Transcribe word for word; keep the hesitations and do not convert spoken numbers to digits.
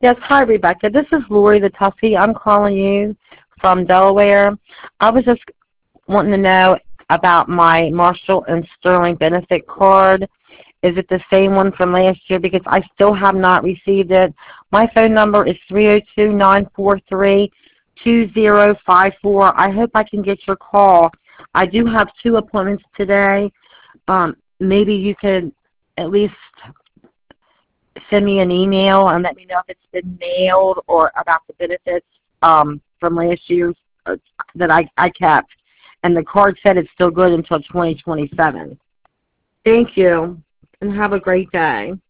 Yes, hi, Rebecca. This is Lori the Tussey. I'm calling you from Delaware. I was just wanting to know about my Marshall and Sterling benefit card. Is it the same one from last year? Because I still have not received it. My phone number is three oh two, nine four three, two oh five four. I hope I can get your call. I do have two appointments today. Um, maybe you could at least send me an email and let me know if it's been mailed or about the benefits um, from last year uh, that I, I kept. And the card said it's still good until twenty twenty-seven. Thank you, and have a great day.